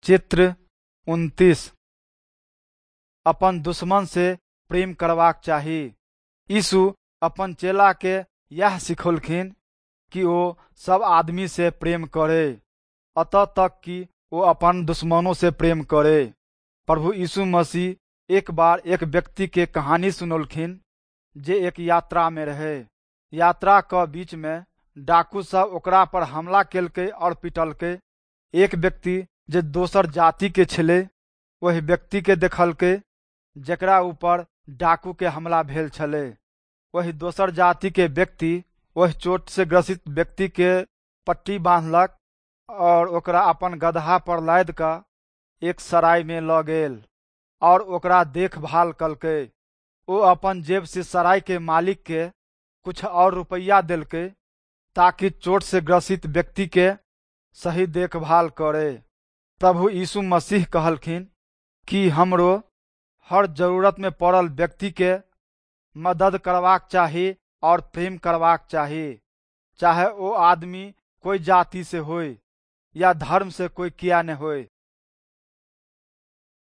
चित्र 29। अपन दुश्मन से प्रेम करबाक चाही। यीशु अपन चेला के यह सिखौलखिन कि वो सब आदमी से प्रेम करे, अतः तक कि वो अपन दुश्मनों से प्रेम करे। प्रभु यीशु मसीह एक बार एक व्यक्ति के कहानी सुनौलखिन जे एक यात्रा में रहे। यात्रा के बीच में डाकू सब ओकरा पर हमला केलकै और पिटलकै। एक व्यक्ति जे दोसर जाति के छले वही व्यक्ति के देखलकै जेकरा ऊपर डाकू के हमला भेल छले। वही दोसर जाति के व्यक्ति वही चोट से ग्रसित व्यक्ति के पट्टी बांधलक और ओकरा अपन गदहा पर लाद कऽ एक सराय में ल गेल और ओकरा देखभाल कलकै। वो अपन जेब से सराय के मालिक के कुछ और रुपया देलकै ताकि चोट से ग्रसित व्यक्ति के सही देखभाल करे। प्रभु यीशु मसीह कहलखिन कि हमरो हर जरूरत में पड़ल व्यक्ति के मदद करबाक चाही और प्रेम करबाक चाही, चाहे वो आदमी कोई जाति से होय या धर्म से कोई किया न होय।